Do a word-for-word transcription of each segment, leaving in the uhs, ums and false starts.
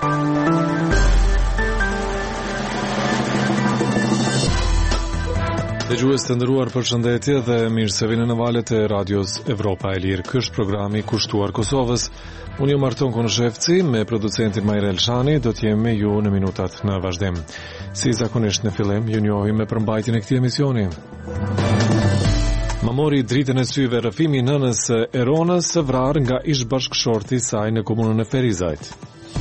Dëgjues të nderuar, përshëndetje dhe mirë se vini në valët e radios Evropa e Lirë. Ky është programi i kushtuar Kosovës. Unë jam Marton Konoshevci me producentin Majra Elshani, do të jem me ju në minutat në vazhdim. Si zakonisht në fillim, ju njohim me përmbajtjen e këtij emisioni. Ma mori dritën e syve rrëfimi i nënës së Eronës së vrarë nga ish bashkëshorti i saj në komunën e Ferizajt.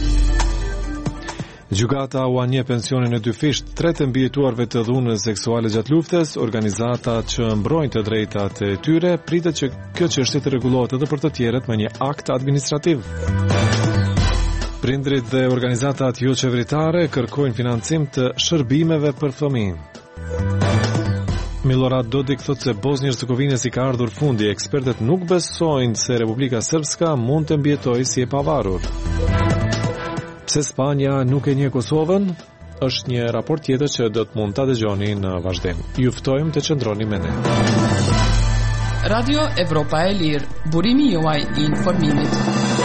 Gjykata u anje pensionin e dy fisht tre të mbijetuarve të dhunës seksuale gjatë luftës. Organizata që mbrojnë të drejtat e tyre pritet që kjo çështje të rregullohet edhe për të tjerët me një akt administrativ. Prindrit dhe organizatat jo qeveritare kërkojnë financim të shërbimeve për fëmijë. Milorad Dodik thotë se Bosnjë Hercegovinës i ka ardhur fundi. Ekspertët nuk besojnë se Republika Srpska mund të mbijetojë si e pavarur. Pse Spanja nuk e njeh Kosovën, është një raport tjetër që do të mund ta dëgjoni në vazhdim. Ju ftojmë të qëndroni me ne. Radio Evropa e Lirë, burimi juaj i informimit.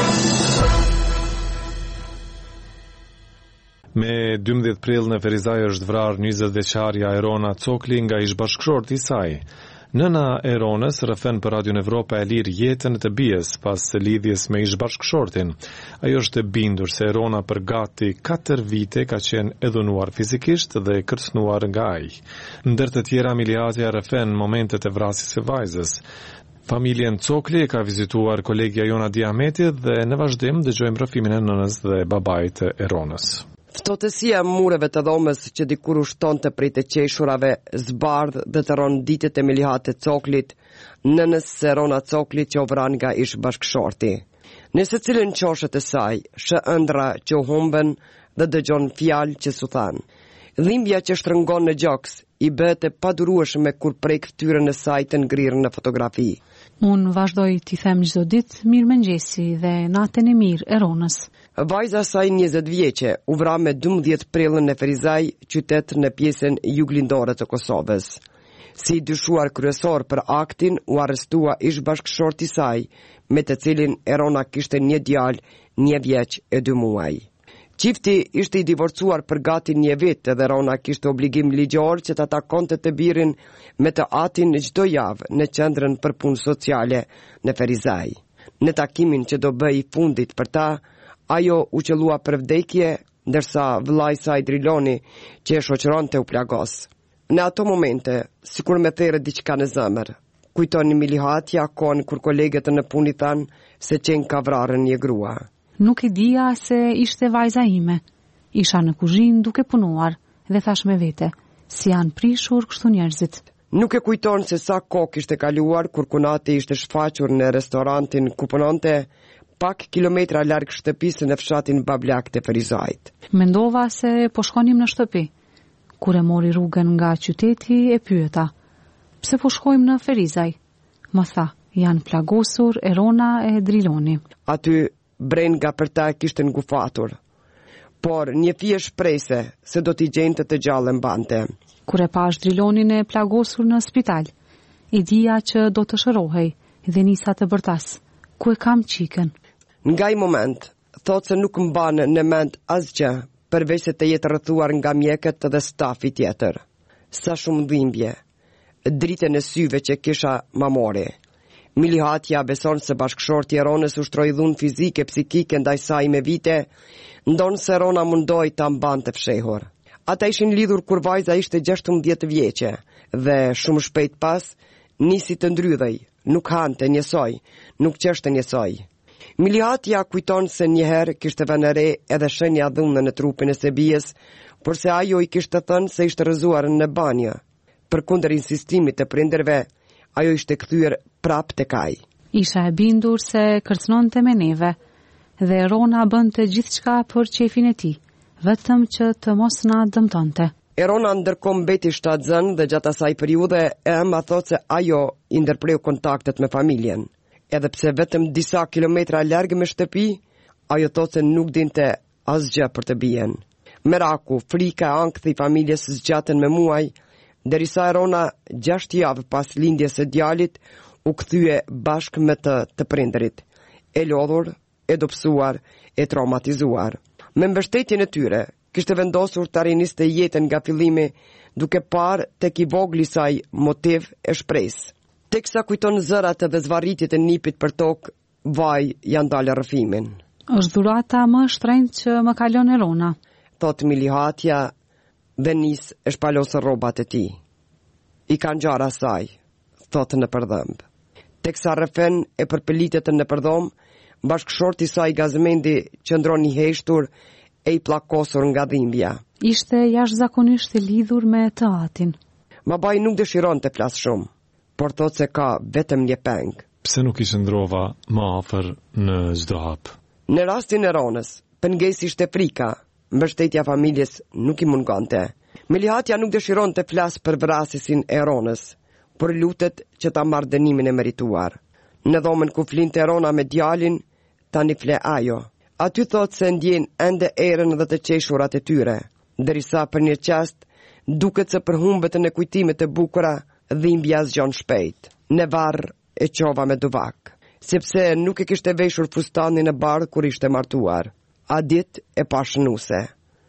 Me dymbëdhjetë prill në Ferizaj është vrarë njëzet vjeçaria Erona Cokli nga ish bashkëshorti i saj. Nëna e Eronës rrëfen për Radion Evropa e Lirë jetën e të bijes pas lidhjes me ish bashkëshortin. Ajo është e bindur se Erona për gati katër vite ka qenë e dhunuar fizikisht dhe kërcënuar nga ai. Ndër të tjera, Miliatja rrëfen momentet e vrasjes së vajzës. Familjen Cokli e ka vizituar kolegja Jona Diameti dhe në vazhdim dëgjojmë rrëfimin e nënës dhe babait të Eronës. Ftotësia e mureve të dhomës që dikur u shtonte prej të qeshurave zbardh dhe të rron ditët e Milihat të Coklit, nënës së Erona Coklit që u vran nga ish bashkëshorti. Në secilën qoshet e saj, shë ëndra që u humben dhe dëgjon fjalë që su than. Dhimbja që shtrëngon në gjoks i bëhet e padurueshme kur prek fytyrën e saj të ngrirë në fotografi. Unë vazhdoj t'i them çdo ditë mirëmëngjesi dhe natën e mirë Eronës. Vajza saj njëzet vjeqe u vra me dymbëdhjetë prillën në Ferizaj, qytet në pjesën juglindore të Kosovës. Si dyshuar kryesor për aktin, u arrestua ish bashkëshorti i saj, me të cilin Erona kishte një djalë, një vjeç e dy muaj. Çifti ishte i divorcuar për gati një vit dhe Erona kishte obligim ligjor që ta takonte të birin me të atin çdo javë në qendrën për punë sociale në Ferizaj. Në takimin që do bëj fundit për ta, ajo u qellua për vdekje, ndërsa vllai i saj Driloni, që e shoqëronte, u plagos. Në ato momente, sikur me thërë diçka në zemër, kujtoni Milihatja kohën kur kolegët në punë thanë se qenë ka vrarën një grua. Nuk e dija se ishte vajza ime. Isha në kuzhinë duke punuar dhe thash me vete, si janë prishur kështu njerëzit. Nuk e kujton se sa kohë kishte kaluar kur kunati ishte shfaqur në restorantin ku punonte, pak kilometra larg shtëpisë në fshatin Bablak të Ferizajt. Mendova se po shkonim në shtëpi. Kur e mori rrugën nga qyteti e pyeta, pse po shkojmë në Ferizaj? Më tha, janë plagosur Erona e Driloni. Aty bren nga për ta kishte ngufatur, por një fije shprese se do t'i gjente të gjallë mbante. Kur e pash Drilonin e plagosur në spital, i dija që do të shërohej dhe nisa të bërtas. Ku e kam qikën? Nga i moment, thot se nuk mban në mend asgjë, përveç se të jetë rrethuar nga mjekët dhe stafi tjetër. Sa shumë dhimbje, dritën e syve që kisha ma mori. Milihatja beson se bashkëshorti i Eronës ushtroi dhunë fizike, psikike ndaj saj me vite, ndonë se Erona mundoi ta mbante fshehur. Ata ishin lidhur kur vajza ishte gjashtëmbëdhjetë vjeqe dhe shumë shpejt pas nisi të ndrydhej, nuk hante njësoj, nuk qeshte njësoj. Milihatja kujton se njëherë kishte vënë re edhe shenja dhunë në trupin e së bijes, por se ajo i kishte thënë se ishte rrëzuar në banjë. Përkundër insistimit të prindërve, ajo ishte kthyer prap tek ai. Isha e bindur se kërcënonte me neve dhe Erona bënte gjithçka për qefin e tij, vetëm që të mos na dëmtonte. Erona ndërkohë mbeti shtatzën dhe gjatë asaj periudhe Emma thotë se ajo i ndërpreu kontaktet me familjen. Edhe pse vetëm disa kilometra larg me shtëpi, ajo thotë se nuk dinte asgjë për të bien. Meraku, frika e ankthi familjes zgjatën me muaj, derisa Erona gjashtë javë pas lindjes së djalit u kthye bashkë me të të prindërit, e lodhur, e dobësuar, e traumatizuar. Me mbështetjen e tyre, kishte vendosur të arriniste jetën nga fillimi, duke parë tek i vogli saj motiv e shpresë. Teksa kujton zërat dhe zvarritjet e nipit për tokë, vaj janë dalë rrëfimin. Është dhurata më e shtrenjtë që më kalon Erona, thot Milihatja dhe nis e shpalosë rrobat e tij. I kanë gjara saj, thot në përdhëmb. Teksa rrefen e përpelitet në përdhom, bashkëshorti i saj Gazmendi qëndron i heshtur e i pllakosur nga dhimbja. Ishte jashtëzakonisht i lidhur me të atin. Babai nuk dëshiron të flas shumë, por thot se ka vetëm një peng. Pse nuk i qëndrova më afër në çdo hap? Në rastin e Ronës, pengesi ishte frika, mbështetja familjes nuk i mungonte. Milihatja nuk dëshiron të flas për vrasësin e Ronës, por lutet që ta marrë dënimin e merituar. Në dhomën ku flinte Rona me djalin, tani fle ajo. Aty thot se ndjen ende erën dhe të qeshurat e tyre, derisa për një qast duket se përhumbet në kujtimet e bukura, dhimbja zgjon shpejt. Në varr e qova me duvak, sepse nuk e kishte veshur fustanin e bardh kur ishte martuar. A dit e pashënuse.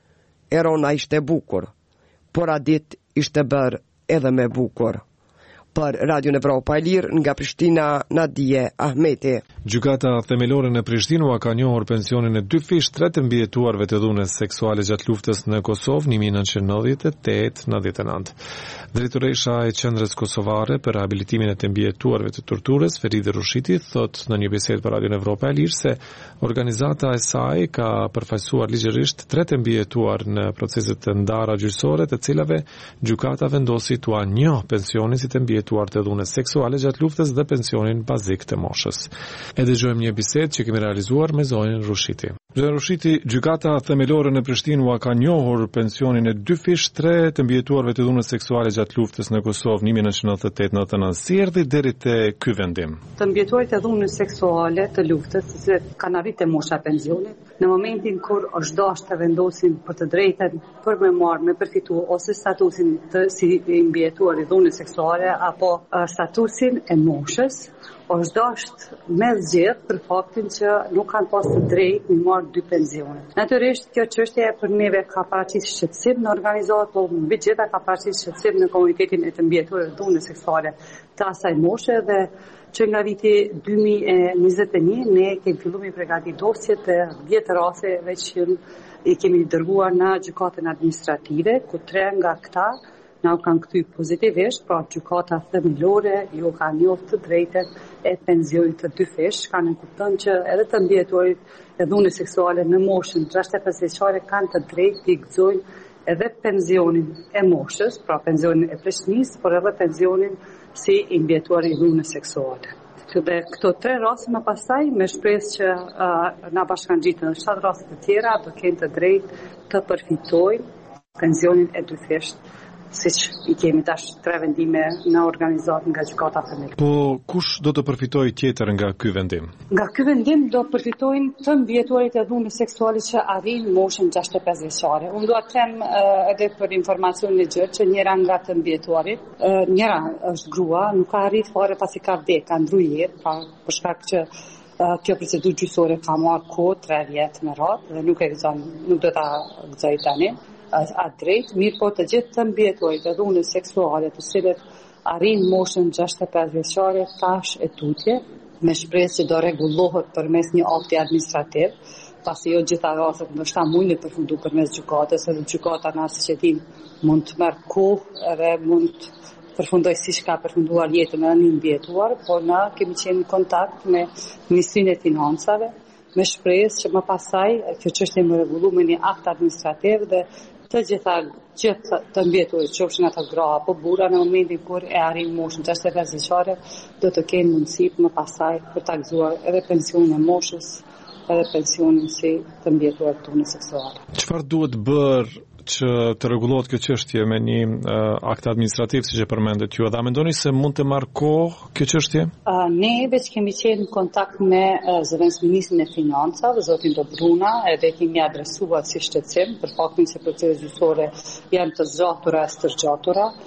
Erona ishte bukur, por a dit ishte bërë edhe me bukur. Për Radio Evropa e Lirë nga Prishtina, Nadije Ahmeti. Gjykata themelore në Prishtinë u ka njohur pensionin e dy fish tre të mbijetuarve të dhunës seksuale gjatë luftës në Kosovë një mijë nëntëqind e nëntëdhjetë e tetë nëntëdhjetë e nëntë. Drejtoresha e Qendrës Kosovare për rehabilitimin e të mbijetuarve të torturës, Feride Rushiti, thot në një bisedë për Radio Evropa e Lirë se organizata e saj ka përfaqësuar ligjërisht tre të mbijetuar në procese të ndara gjyqësore, të cilave gjykata vendosi t'u njohë pensionin si të mbijetuar të dhunës seksuale gjatë luftës dhe pensionin bazik të moshës. E dëgjojmë një bisedë që kemi realizuar me zonën Rushiti. Zonën Rushiti, gjykata themelore në Prishtinë u ka njohur pensionin e dy fish tre të mbijetuarve të dhunës seksuale gjatë luftës në Kosovë një mijë nëntëqind e nëntëdhjetë e tetë nëntëdhjetë e nëntë. Si erdhi deri te ky vendim? Të mbijetuarit e dhunës seksuale të luftës, se kanë arritur mosha e pensionit, në momentin kur është dashur të vendosin për të drejtën për me marrë, me përfitu ose statusin të si mbijetuar i dhunës seksuale apo statusin e moshës, është dashur me zgjedh për faktin që nuk kanë pas të drejtë me marrë dy pensione. Natyrisht kjo çështje për neve ka paraqitur shqetësim në organizatë, por mbi gjitha ka paraqitur shqetësim në komunitetin e të mbijetuarve të dhunës seksuale të asaj moshe dhe që nga viti dy mijë e njëzet e një ne kemi filluar me përgatitur dosje të dhjetë rasteve që i kemi dërguar në gjykatën administrative, ku tre nga këta na u kanë kthyer pozitivisht, pra gjykata themelore ju ka njohur të drejtën e pensionit të dy fish, kanë kuptuar që edhe të mbijetuarit e dhunës seksuale në moshën gjashtëdhjetë e pesë vjeçare kanë të drejtë të gëzojnë edhe pensionin e moshës, pra pensionin e pleshnisë, por edhe pensionin si i mbijetuar i dhunës seksuale. Dhe këto tre raste më pastaj, me shpresë që uh, na bashkangjitën në shtatë raste të tjera, do kenë të drejtë të përfitojnë pensionin e dy fish, siç i kemi tash tre vendime në organizatë nga gjykata themelore. Po kush do të përfitojë tjetër nga ky vendim? Nga ky vendim do përfitojnë të mbijetuarit e dhunës seksuale që arrin moshën gjashtëdhjetë e pesë vjeçare. Unë dua të them uh, edhe për informacionin e gjatë që njëra nga të mbjetuarit, uh, njëra është grua, nuk ka arrit fare pasi ka vdekë, ka ndruar jetë, pra për shkak që uh, kjo procedurë gjyqësore ka marrë kohë tre vjet me radhë dhe nuk e gëzon, nuk do ta gëzoj tani. A drejt, mirë po të gjithë të mbjetuarit e dhunës seksuale të cilët arrin moshën gjashtëdhjetë e pesë vjeçare tash e tutje, me shpresë që do rregullohet përmes një akti administrativ, pasi jo gjitha rastet ndoshta mund të përfundu përmes gjykatës, edhe gjykata na siç e dim mund të marrë kohë edhe mund të përfundoj siç ka përfunduar jetën e një mbjetuar, por na kemi qenë në kontakt me Ministrinë e Financave, me shpresë që më pasaj kjo çështje më rregullu me një akt administrativ dhe të gjitha gjithë të mbjetuarit, qofshin ata gra apo burra, në momentin kur e arrin moshën gjashtëdhjetë e pesë vjeçare, do të kenë mundësi më pasaj për ta gëzuar edhe pensionin e moshës, edhe pensionin si të mbjetuar të dhunës seksuale. Çfarë duhet bërë që të rregullohet kjo çështje me një uh, akt administrativ siç e përmendet ju? A mendoni se mund të marrë kohë kjo çështje? Uh, ne veç kemi qenë në kontakt me uh, zëvendësministrin e Financave, zotin Dobruna, edhe kemi adresuar si shqetësim për faktin se proceset gjyqësore janë të zgjatura e stërgjatura.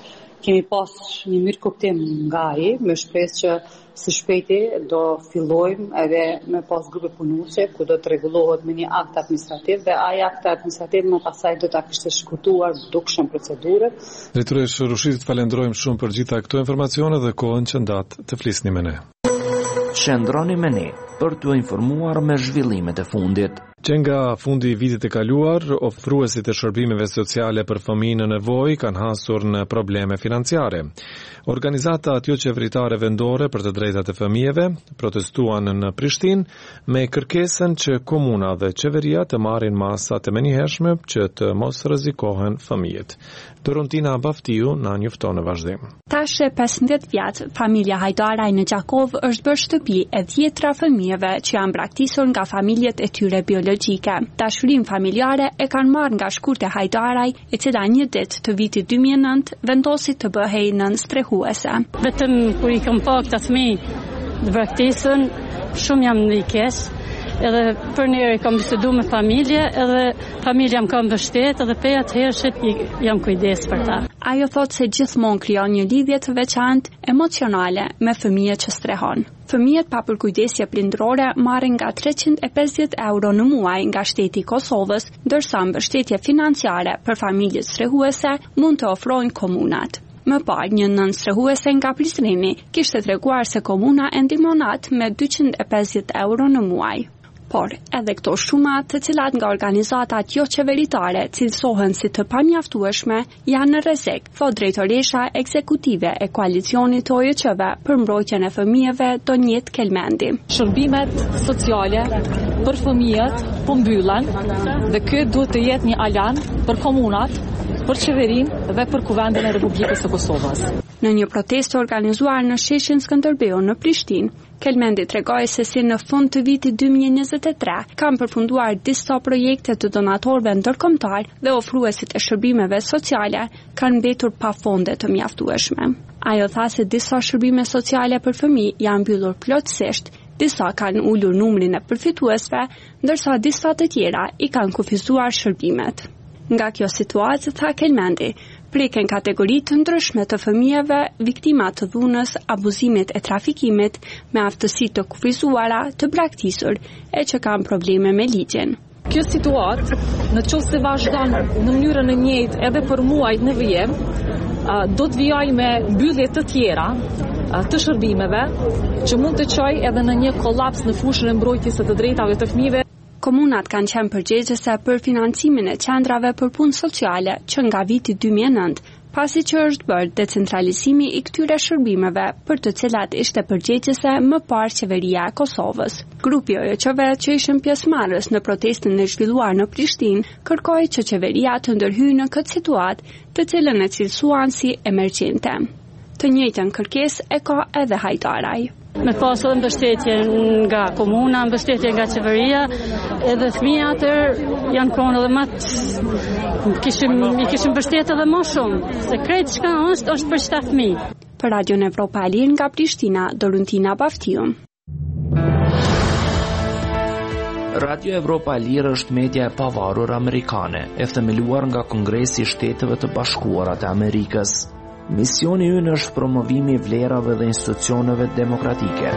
Kemi pas një mirë kuptim nga ai, me shpresë që së shpejti do fillojmë edhe me pas grupe punuese ku do të rregullohet me një akt administrativ dhe ai akt administrativ më pasaj do ta kishte shkurtuar dukshëm procedurën. Drejtoresh Rushirit, falenderojmë shumë për gjitha këto informacione dhe kohën që ndat të flisni me ne. Qëndroni me ne për t'u informuar me zhvillimet e fundit. Që nga fundi i vitit të kaluar, ofruesit e shërbimeve sociale për fëmijë në nevojë kanë hasur në probleme financiare. Organizata jo qeveritare vendore për të drejtat e fëmijëve protestuan në Prishtinë me kërkesën që komuna dhe qeveria të marrin masa të menjëhershme që të mos rrezikohen fëmijët. Dorontina Baftiu na njofton në vazhdim. Tash e pesëmbëdhjetë vjet, familja Hajdaraj në Gjakov është bërë shtëpi e dhjetra fëmijëve që janë braktisur nga familjet e tyre biologjike. Dashurinë familjare e kanë marrë nga Shkurte Hajdaraj, e cila një ditë të vitit dy mijë e nëntë vendosi të bëhej nën strehuese. Vetëm kur i kam pa këta fëmijë të braktisur, shumë jam në keq. Edhe për njerë kam bisedu me familje, edhe familja më kam mbështet, edhe pe atëhershit jam kujdes për ta. Ajo thot se gjithmonë krijon një lidhje të veçantë emocionale me fëmijët që strehon. Fëmijët pa përkujdesje prindrore marrin nga treqind e pesëdhjetë euro në muaj nga shteti i Kosovës, ndërsa mbështetje financiare për familjet strehuese mund të ofrojnë komunat. Më parë, një nën strehuese nga Prishtinë kishte treguar se komuna e ndihmon atë me dyqind e pesëdhjetë euro në muaj. Por edhe këto shumat, të cilat nga organizatat jo qeveritare cilësohen si të pamjaftueshme, janë në rrezik, thot drejtoresha ekzekutive e koalicionit të O J Q-ve për mbrojtjen e fëmijëve Donjet Kelmendi. Shërbimet sociale për fëmijët po mbyllen dhe ky duhet të jetë një alarm për komunat, për qeverinë dhe për kuvendin e Republikës së Kosovës. Në një protestë organizuar në sheshin Skënderbeu në Prishtinë, Kelmendi tregoi se si në fund të vitit dy mijë e njëzet e tre kanë përfunduar disa projekte të donatorëve ndërkombëtar dhe ofruesit e shërbimeve sociale kanë mbetur pa fonde të mjaftueshme. Ajo tha se disa shërbime sociale për fëmijë janë mbyllur plotësisht, disa kanë ulur numrin e përfituesve, ndërsa disa të tjera i kanë kufizuar shërbimet. Nga kjo situatë, tha Kelmendi, preken kategori të ndryshme të fëmijëve viktima të dhunës, abuzimit e trafikimit me aftësi të kufizuara, të braktisur e që kanë probleme me ligjen. Kjo situatë, në qoftë se vazhdon në mënyrën e njëjtë edhe për muajt në vijim, do të vijojë me mbyllje të tjera të shërbimeve, që mund të çojë edhe në një kollaps në fushën e mbrojtjes së të drejtave të fëmijëve. Komunat kanë qenë përgjegjëse për financimin e qendrave për punë sociale që nga viti dy mijë e nëntë, pasi që është bërë decentralizimi i këtyre shërbimeve për të cilat ishte përgjegjëse më parë qeveria e Kosovës. Grupi O J Q-ve që ishin pjesëmarrës në protestën e zhvilluar në Prishtinë kërkoi që qeveria të ndërhyjë në këtë situatë, të cilën e cilësuan si emergjente. Të njëjtën kërkesë e ka edhe Hajdaraj. Me pas edhe mbështetje nga komuna, mbështetje nga qeveria, edhe fëmijët atër janë konë edhe më të kishim, i kishim mbështetje edhe më shumë, se krejt çka është, është për çta fëmijë. Për Radion Evropa e Lirë nga Prishtina, Dorontina Baftiu. Radio Evropa e Lirë është media e pavarur amerikane, e themeluar nga Kongresi i Shteteve të Bashkuara të Amerikës. Misioni ynë është promovimi i vlerave dhe institucioneve demokratike.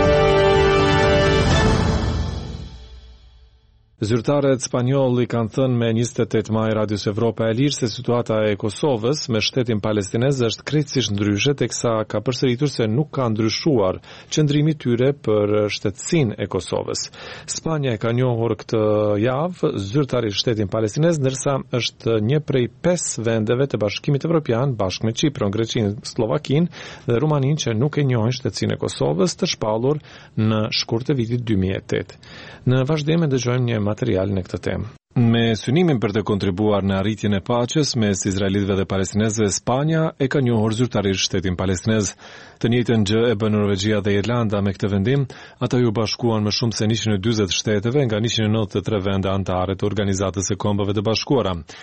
Zyrtarët spanjoll i kanë thënë me njëzet e tetë maj Radios Evropa e Lirë se situata e Kosovës me shtetin palestinez është krejtësisht ndryshe, teksa ka përsëritur se nuk ka ndryshuar qëndrimi tyre për shtetësinë e Kosovës. Spanja e ka njohur këtë javë zyrtari i shtetin palestinez, ndërsa është një prej pesë vendeve të Bashkimit Evropian bashkë me Çiprin, Greqinë, Slovakinë dhe Rumaninë që nuk e njohin shtetësinë e Kosovës, të shpallur në shkurt të vitit dy mijë e tetë. Në vazhdim e dëgjojmë një material në këtë temë. Me synimin për të kontribuar në arritjen e paqes mes izraelitëve dhe palestinezëve, Spanja e ka njohur zyrtarisht shtetin palestinez. Të njëjtën gjë e bën Norvegjia dhe Irlanda me këtë vendim. Ata ju bashkuan më shumë se njëqind e dyzet shteteve nga njëqind e nëntëdhjetë e tre vende anëtare të Organizatës së Kombeve të Bashkuara.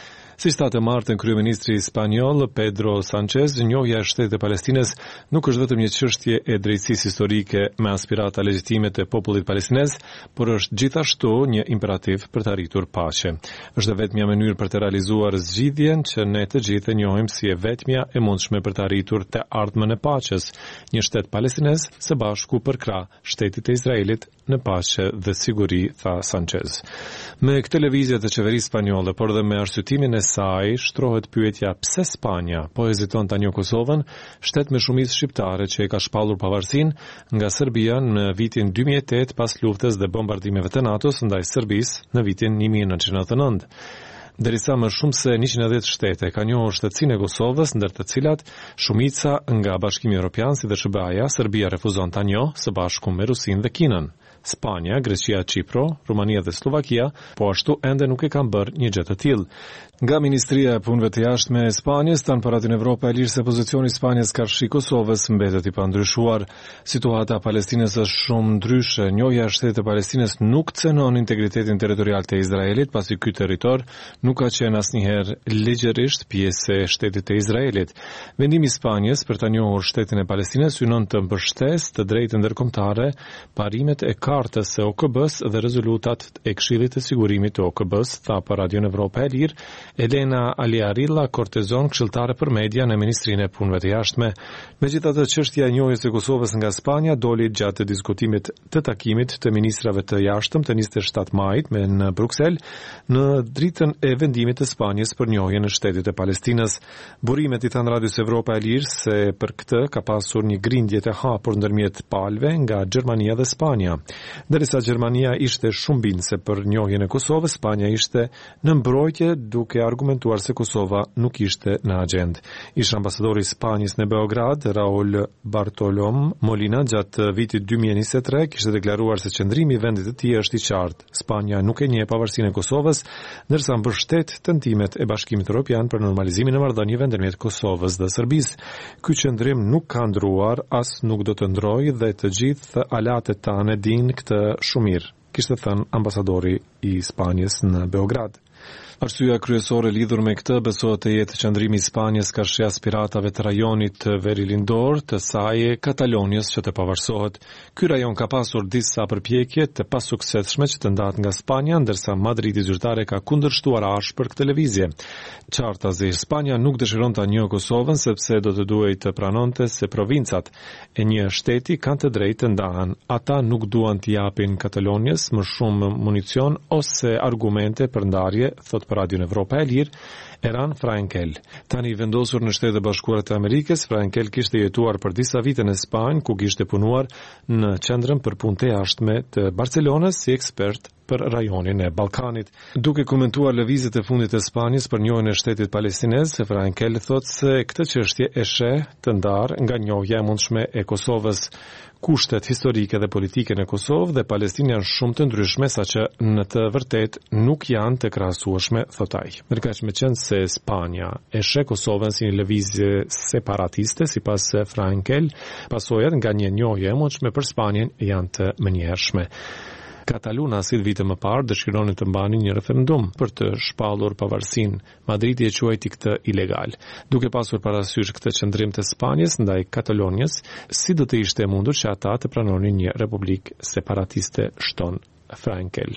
Siç tha të martën kryeministri spanjoll Pedro Sanchez, njohja e shtetit të Palestinës nuk është vetëm një çështje e drejtësisë historike me aspirata legjitime të popullit palestinez, por është gjithashtu një imperativ për të arritur paqe. Është vetmja mënyrë për të realizuar zgjidhjen që ne të gjithë e njohim si e vetmja e mundshme për të arritur të ardhmën e paqes, një shtet palestinez së bashku përkrah shtetit të Izraelit në paqe dhe siguri, tha Sanchez. Me këtë lëvizje të qeverisë spanjolle, por dhe me arsyetimin e saj, shtrohet pyetja pse Spanja po heziton ta njohë Kosovën, shtet me shumicë shqiptare që e ka shpallur pavarësinë nga Serbia në vitin dy mijë e tetë pas luftës dhe bombardimeve të NATO-s ndaj Serbisë në vitin një mijë e nëntëqind e nëntëdhjetë e nëntë. Derisa më shumë se njëqind e dhjetë shtete ka njohur shtetësinë e Kosovës, ndër të cilat shumica nga Bashkimi Evropian si dhe S B A-ja, Serbia refuzon ta njohë së bashku me Rusinë dhe Kinën. Spanja, Greqia, Çipro, Rumania dhe Slovakia, po ashtu ende nuk e kanë bërë një gjë të tillë. Nga Ministria e Punëve të Jashtme e Spanjës tanë për Radion Evropa e Lirë se pozicioni i Spanjës karshi Kosovës mbetet i pandryshuar. Situata e Palestinës është shumë ndryshe. Njohja e shtetit të Palestinës nuk cënon integritetin territorial të Izraelit, pasi ky territor nuk ka qenë asnjëherë ligjërisht pjesë e shtetit të Izraelit. Vendimi i Spanjës për ta njohur shtetin e Palestinës synon të mbështesë të drejtën ndërkombëtare, parimet e kartës së O K B-s dhe rezolutat e Këshillit të Sigurimit të O K B-s, tha për Radion Evropa e Lirë Elena Aliarilla Cortezon, këshilltare për media në Ministrinë e Punëve të Jashtme. Megjithatë, çështja e njohjes së Kosovës nga Spanja doli gjatë diskutimit të takimit të ministrave të jashtëm të njëzet e shtatë majit me në Bruksel në dritën e vendimit të Spanjës për njohjen e shtetit të Palestinës. Burimet i thanë Radios Evropa e Lirë se për këtë ka pasur një grindje të hapur ndërmjet palëve nga Gjermania dhe Spanja. Derisa Gjermania ishte shumë bindëse për njohjen e Kosovës, Spanja ishte në mbrojtje duke argumentuar se Kosova nuk ishte në agjendë. Ish ambasadori i Spanjës në Beograd, Raul Bartolom Molina, gjatë vitit dy mijë e njëzet e tre kishte deklaruar se qëndrimi i vendit të tij është i qartë. Spanja nuk e njeh pavarësinë e Kosovës, ndërsa mbështet tentimet e Bashkimit Evropian për normalizimin e marrëdhënieve ndërmjet Kosovës dhe Serbisë. Ky qëndrim nuk ka ndruar, as nuk do të ndrojë dhe të gjithë alatet tanë dinë këtë shumë mirë, kishte thënë ambasadori i Spanjës në Beograd. Arsyeja kryesore lidhur me këtë besohet të jetë qëndrimi i Spanjës karshi aspiratave të rajonit të Verilindor të saj Kataloniës që të pavarësohet. Ky rajon ka pasur disa përpjekje të pasuksesshme që të ndahet nga Spanja, ndërsa Madridi zyrtare ka kundërshtuar ashpër këtë lëvizje. Qarta zi, Spanja nuk dëshiron ta njohë Kosovën sepse do të duhej të pranonte se provincat e një shteti kanë të drejtë të ndahen. Ata nuk duan t'i japin Kataloniës më shumë municion ose argumente për ndarje, thot për Radion Evropa e Lirë, Eran Frankel. Tani vendosur në Shtetet e Bashkuara të Amerikës, Frankel kishte jetuar për disa vite në Spanjë, ku kishte punuar në qendrën për punë të jashtme të Barcelonës si ekspert për rajonin e Ballkanit. Duke komentuar lëvizjet e fundit të Spanjës për njohjen e shtetit palestinez, Frankel thotë se këtë çështje e sheh të ndarë nga njohja e mundshme e Kosovës. Kushtet historike dhe politike në Kosovë dhe Palestinë janë shumë të ndryshme, saqë në të vërtetë nuk janë të krahasueshme, thot ai. Ndërkaq meqense se Spanja e sheh Kosovën si një lëvizje separatiste, sipas Frankel, pasojat nga një njohje e mundshme për Spanjën janë të menjëhershme. Kataluna si vite më parë dëshironin të mbanin një referendum për të shpallur pavarësinë. Madridi e quajti këtë ilegal. Duke pasur parasysh këtë qëndrim të Spanjës ndaj Kataloniës, si do të ishte mundur që ata të pranonin një republikë separatiste, shton Frankel.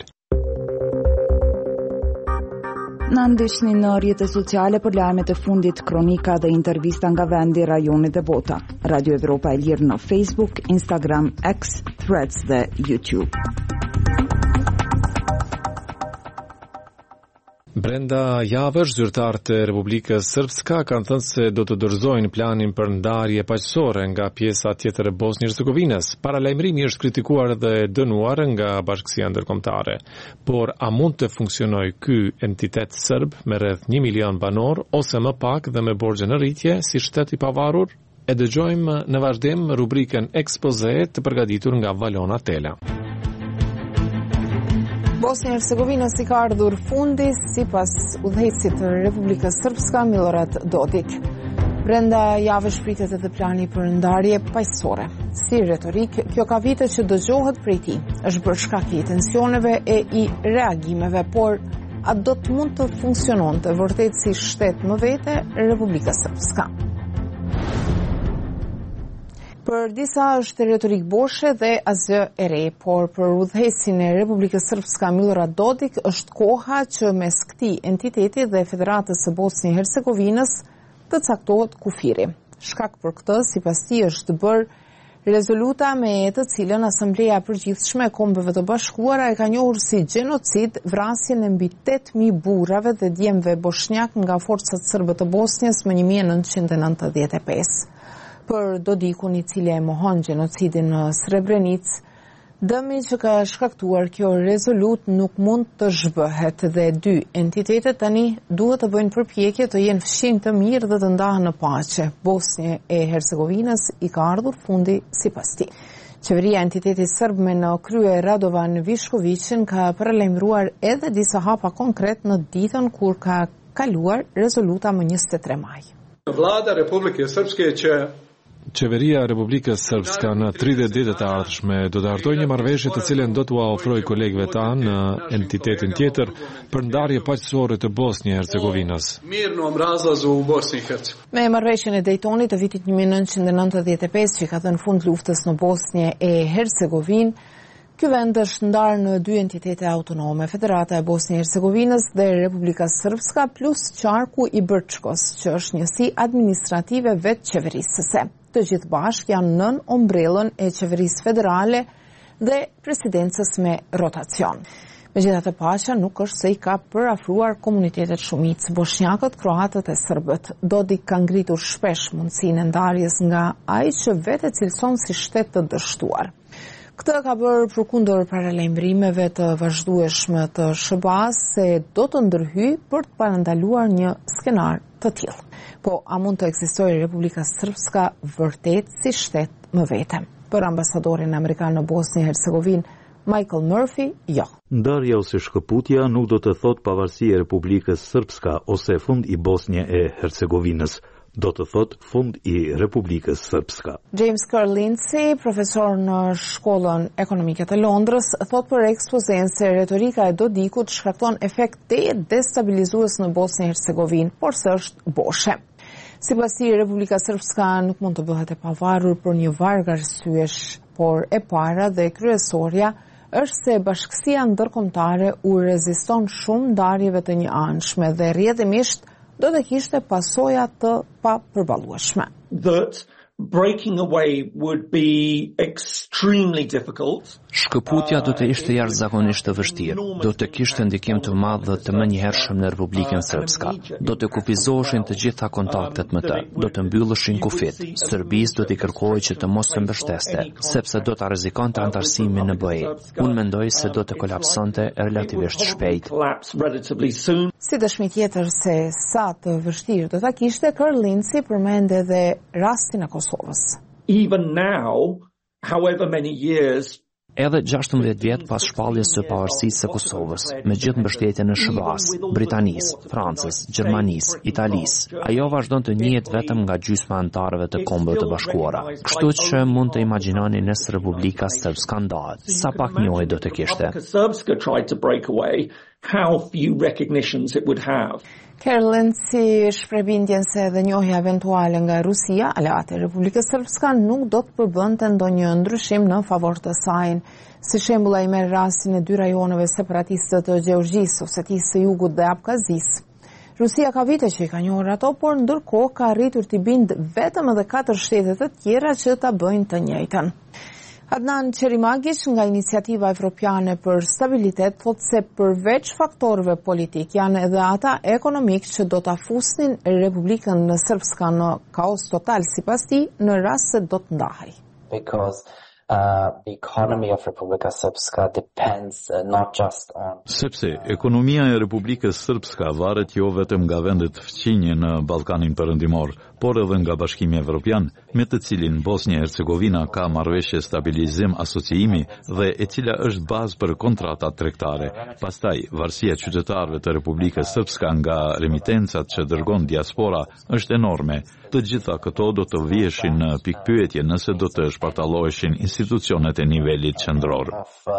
Na ndiqni në rrjetet sociale për lajmet e fundit, kronika dhe intervista nga vendi, rajoni dhe bota. Radio Evropa e Lirë në Facebook, Instagram, X, Threads dhe YouTube. Brenda javësh, zyrtarët e Republikës Srpska kanë thënë se do të dorëzojnë planin për ndarje paqësore nga pjesa tjetër e Bosnjë-Hercegovinës. Paralajmërimi është kritikuar dhe dënuar nga Bashkësia Ndërkombëtare. Por a mund të funksionojë ky entitet serb me rreth një milion banor ose më pak dhe me borxhe në rritje si shtet i pavarur? E dëgjojmë në vazhdim rubrikën Ekspoze të përgatitur nga Valona Tela. Bosnjë-Hercegovinës i ka ardhur fundi sipas udhëheqësit të Republikës Srpska Milorad Dodik. Brenda javësh pritet edhe plani për ndarje paqësore. Si retorik, kjo ka vite që dëgjohet prej tij. Është bërë shkak i tensioneve e i reagimeve, por a do të mund të funksiononte vërtet si shtet më vete Republika Srpska. Për disa është retorik boshe dhe asgjë e re, por për udhëheqësin e Republikës Srpska Milorad Dodik është koha që mes këtij entiteti dhe Federatës së Bosnjë e Hercegovinës të caktohet kufiri. Shkak për këtë, sipas tij, është bërë rezoluta me të cilën Asambleja e Përgjithshme e Kombeve të Bashkuara e ka njohur si gjenocid vrasjen e mbi tetë mijë burrave dhe djemve bosnjak nga forcat serbe të Bosnjës më një mijë e nëntëqind e nëntëdhjetë e pesë. Për Dodikun, i cili e mohon gjenocidin në Srebrenicë, dëmi që ka shkaktuar kjo rezolut nuk mund të zhbëhet dhe dy entitetet tani duhet të bëjnë përpjekje të jenë fshinj të mirë dhe të ndahen në paqe. Bosnjë e Hercegovinës i ka ardhur fundi sipas tij. Qeveria e entitetit serb me në krye Radovan Viškovićin ka paralajmëruar edhe disa hapa konkret në ditën kur ka kaluar rezoluta më njëzet e tre maj. Vlada Republike Srpske që Qeveria e Republikës Srpska në tridhjetë ditët e ardhshme do të hartojë një marrëveshje të cilën do t'ua ofrojë kolegëve tanë në entitetin tjetër për ndarje paqësore të Bosnjë e Hercegovinës. Mirnom razlazu u Bosni i Hercegovinë. Me marrëveshjen e Daytonit të vitit një mijë e nëntëqind e nëntëdhjetë e pesë që ka dhënë fund luftës në Bosnjë e Hercegovinë, ky vend është ndarë në dy entitete autonome, Federata e Bosnjë e Hercegovinës dhe Republika Srpska plus qarku i Brčkos, që është njësi administrative vetë qeverisëse. Të gjithë bashkë janë nën ombrellën e qeverisë federale dhe presidencës me rotacion. Megjithatë, paqja nuk është se i ka përafruar komunitetet shumicë, bosnjakët, kroatët e serbët. Dodik ka ngritur shpesh mundësinë e ndarjes nga ai që vetë cilëson si shtet të dështuar. Këtë ka bërë përkundër paralajmërimeve të vazhdueshme të S B A-s se do të ndërhyjë për të parandaluar një skenar të tillë. Po, a mund të ekzistojë Republika Srpska vërtet si shtet më vete? Për ambasadorin amerikan në Bosnjë e Hercegovinë, Michael Murphy, jo. Ndarja ose shkëputja nuk do të thotë pavarësi e Republikës Srpska ose fund i Bosnjë e Hercegovinës. Do të thot fund i Republikës Srpska. James Carl Lindsay, profesor në Shkollën Ekonomike të Londrës, thot për ekspozen se retorika e Dodikut shkakton efekt të destabilizues në Bosnjë e Hercegovinë, por se është boshe. Sipas tij, Republika Srpska nuk mund të bëhet e pavarur për një varg arsyesh, por e para dhe kryesorja është se bashkësia ndërkombëtare u reziston shumë ndarjeve të njëanshme dhe rrjedhimisht do të kishte pasoja të papërballueshme. That breaking away would be extremely difficult. Shkëputja do të ishte jashtëzakonisht të vështirë. Do të kishte ndikim të madh dhe të menjëhershëm në Republikën Srpska. Do të kufizoheshin të gjitha kontaktet me të. Do të mbylleshin kufit. Serbisë do t'i kërkojë që të mos së mbështeste, sepse do ta rrezikonte antarësimin në B E. Unë mendoj se do të kolapsonte relativisht shpejt. Si dëshmi tjetër se sa të vështirë do ta kishte, Carl Lindsay përmend edhe rastin e Kosovës. Even now, however many years Edhe gjashtëmbëdhjetë vjet pas shpalljes së pavarësisë së Kosovës, me gjithë mbështetjen e S B A-s, Britanisë, Francës, Gjermanisë, Italisë, ajo vazhdon të njihet vetëm nga gjysma e anëtarëve të Kombeve të Bashkuara. Kështu që mund të imagjinoni nëse Republika Srpska ndahet, sa pak njohje do të kishte. How few recognitions it would have. Carolyn si shprebindjen se dhe njohja eventuale nga Rusia, aleate e Republikës Srpska nuk do të përbënte ndonjë ndryshim në favor të saj. Si shembull, ai merr rastin e dy rajoneve separatiste të Gjeorgjisë, Osetisë së Jugut dhe Abkazisë. Rusia ka vite që i ka njohur ato, por ndërkohë ka arritur t'i bindë vetëm edhe katër shtete të tjera që ta bëjnë të njëjtën. Adnan Qerimagic nga Iniciativa Evropiane për Stabilitet thot se përveç faktorëve politik janë edhe ata ekonomik që do ta fusnin Republikën Srpska në kaos total sipas tij në rast se do të ndahej. Because Uh, the economy of Republika Srpska depends uh, not just on... Sepse ekonomia e Republikës Srpska varet jo vetëm nga vendet fqinje në Ballkanin Perëndimor, por edhe nga Bashkimi Evropian, me të cilin Bosnia e Hercegovina ka marrëveshje stabilizim asociimi dhe e cila është bazë për kontratat tregtare. Pastaj, varësia e qytetarëve të Republikës Srpska nga remitencat që dërgon diaspora është enorme. Të Të gjitha këto do të viheshin në pikpyetje nëse do të shpartalloheshin institucionet e nivelit qendror.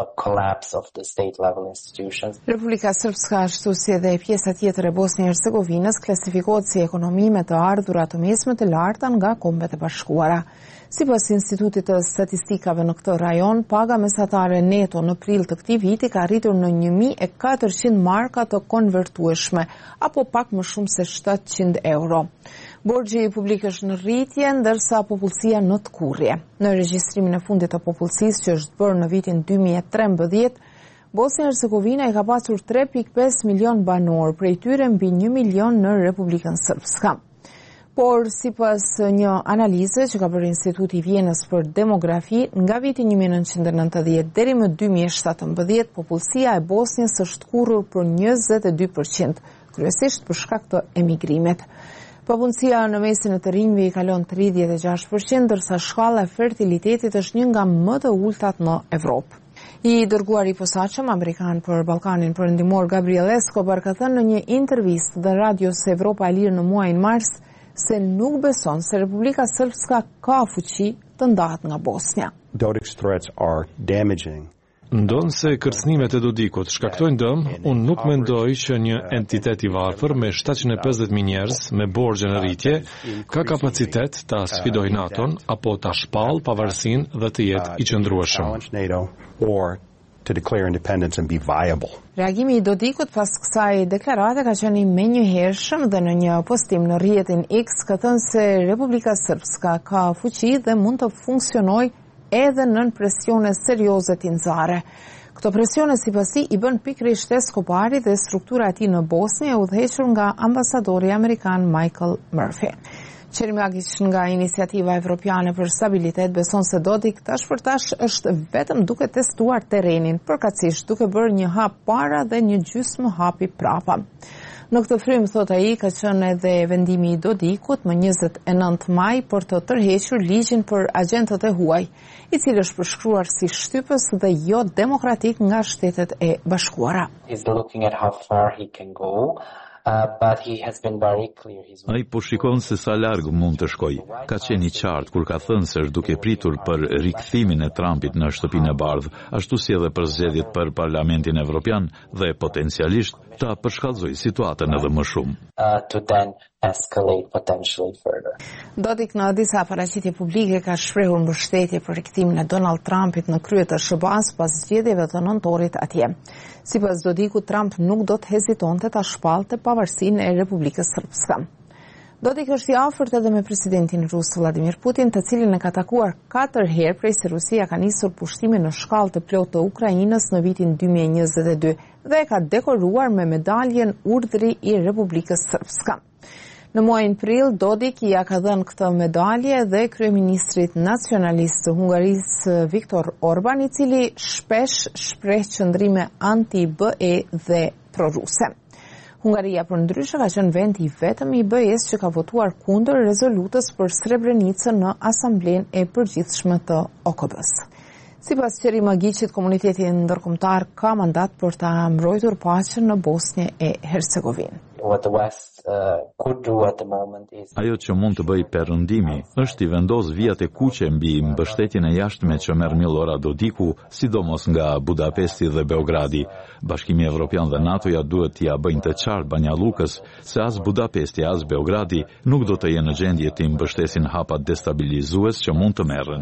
Republika Srpska, ashtu si edhe pjesa tjetër e Bosnjë e Hercegovinës, klasifikohet si ekonomi me të ardhura të mesme të larta nga Kombet e Bashkuara. Sipas Institutit të Statistikave në këtë rajon, paga mesatare neto në prill të këtij viti ka arritur në një mijë e katërqind marka të konvertueshme, apo pak më shumë se shtatëqind euro. Borxhi publik është në rritje, ndërsa popullsia në të kurrje. Në regjistrimin e fundit të popullsisë që është bërë në vitin dy mijë e trembëdhjetë, Bosnja e Hercegovina e ka pasur tre pikë pesë milion banor, prej tyre mbi një milion në Republikën Srpska. Por, sipas një analize që ka bërë Instituti i Vjenës për demografi, nga viti një mijë e nëntëqind e nëntëdhjetë deri më dy mijë e shtatëmbëdhjetë, popullsia e Bosnjës është kurrur për njëzet e dy përqind, kryesisht për shkak të emigrimit. Papunësia në mesin e të rinjve i kalon tridhjetë e gjashtë përqind, ndërsa shkalla e fertilitetit është një nga më të ultat në Evropë. I dërguari i posaçëm amerikan për Ballkanin Perëndimor Gabriel Escobar ka thënë në një intervistë dhe radios Evropa e Lirë në muajin mars se nuk beson se Republika Srpska ka fuqi të ndahet nga Bosnja. Dodik's threats are damaging. Ndonë se kërcënimet e Dodikut shkaktojnë dëm, unë nuk mendoj që një entitet i varfër me shtatëqind e pesëdhjetë mijë njerëz me borxhe në rritje ka kapacitet ta sfidojë NATO-n apo ta shpallë pavarësinë dhe të jetë i qëndrueshëm. To declare independence and be viable. Reagimi i Dodikut pas kësaj deklarate ka qenë i menjëhershëm dhe në një postim në rrjetin X ka thënë se Republika Srpska ka fuqi dhe mund të funksionojë edhe nën presione serioze tinzare. Këto presione sipas tij i bën pikërisht Escobarit dhe struktura e tij në Bosnjë, e udhëhequr nga ambasadori amerikan Michael Murphy. Qermiagic nga Iniciativa Evropiane për Stabilitet beson se Dodik tash për tash është vetëm duke testuar terrenin, përkatësisht duke bërë një hap para dhe një gjysmë hapi prapa. Në këtë frym, thot ai, ka qenë edhe vendimi i Dodikut më njëzet e nëntë maj për të tërhequr ligjin për agjentët e huaj, i cili është përshkruar si shtypës dhe jo demokratik nga Shtetet e Bashkuara. He's looking at how far he can go. Uh, but he has been very clear. Ai po shikon se sa larg mund të shkojë. Ka qenë i qartë kur ka thënë se është duke pritur për rikthimin e Trumpit në Shtëpinë e Bardhë, ashtu si edhe për zgjedhjet për Parlamentin Evropian dhe potencialisht ta përshkallëzojë situatën edhe më shumë. Uh, to then escalate potentially further. Dodik në disa paraqitje publike ka shprehur mbështetje për rikthimin e Donald Trumpit në krye të S B A-s pas zgjedhjeve të nëntorit atje. Sipas Dodikut, Trump nuk do të hezitonte ta shpallte pavarësinë e Republikës Srpska. Dodik është i afërt edhe me presidentin rus Vladimir Putin, të cilin e ka takuar katër herë prej se Rusia ka nisur pushtimin në shkallë të plotë të Ukrainës në vitin dy mijë e njëzet e dy dhe e ka dekoruar me medaljen Urdhri i Republikës Srpska. Në muajin prill, Dodik i ka dhënë këtë medalje dhe kryeministrit nacionalist të Hungarisë Viktor Orban, i cili shpesh shpreh qëndrime anti-B E dhe proruse. Hungaria përndryshe ka qenë vendi i vetëm i B E-s që ka votuar kundër rezolutës për Srebrenicën në Asamblenë e Përgjithshme të O K B-s. Sipas Qerimagicit, komuniteti ndërkombëtar ka mandat për ta mbrojtur paqen në Bosnjë e Hercegovinë. What the West uh, could do at the moment is... Ajo që mund të bëj perëndimi është i vendos vijat e kuqe mbi mbështetjen e jashtme që merr Milorad Dodiku, sidomos nga Budapesti dhe Beogradi. Bashkimi Evropian dhe NATO-ja duhet t'ia bëjnë të qartë Banja Lukës se as Budapesti as Beogradi nuk do të jenë në gjendje të mbështesin hapat destabilizues që mund të merren.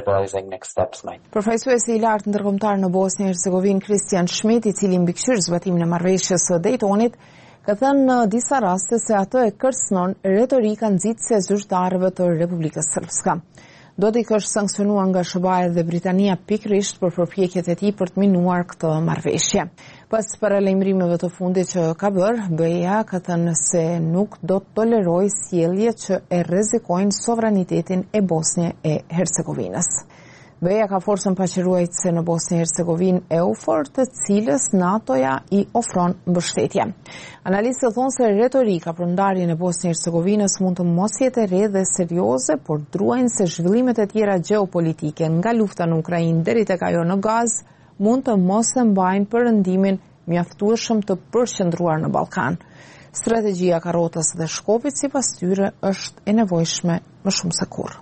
Përfaqësuesi i lartë ndërkombëtar në Bosnjë e Hercegovinë Christian Schmidt, i cili mbikëqyr zbatimin e marrëveshjes së Daytonit, ka thënë në disa raste se ato e kërcënon retorika nxitëse e zyrtarëve të Republikës Srpska. Dodik është sankcionuar nga S B A dhe Britania pikërisht për përpjekjet e tij për të minuar këtë marrëveshje. Pas paralajmërimeve të fundit që ka bërë, B E-ja ka thënë se nuk do të tolerojë sjellje që e rrezikojnë sovranitetin e Bosnjë e Hercegovinës. B E-ja ka forcën paqëruese në Bosnjë e Hercegovinë EUFOR, të cilës NATO-ja i ofron mbështetje. Analistët thonë se retorika për ndarjen e Bosnjë e Hercegovinës mund të mos jetë e re dhe serioze, por druajnë se zhvillimet e tjera gjeopolitike, nga lufta në Ukrainë deri tek ajo në Gaz, mund të mos e mbajnë perëndimin mjaftueshëm të përqendruar në Ballkan. Strategjia Karrotës dhe Shkopit sipas tyre është e nevojshme më shumë se kurrë.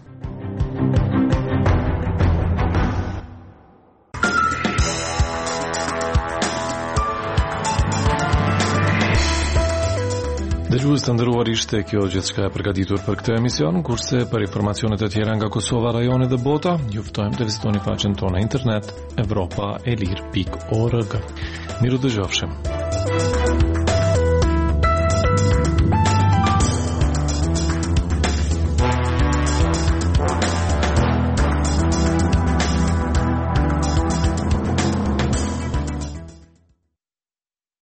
Dëgjues të nderuar, ishte kjo gjithçka e përgatitur për këtë emision, kurse për informacionet e tjera nga Kosova, rajoni dhe bota, ju ftojmë të vizitoni faqen tonë internet evropa e lir pikë org. Miru dëgjofshim.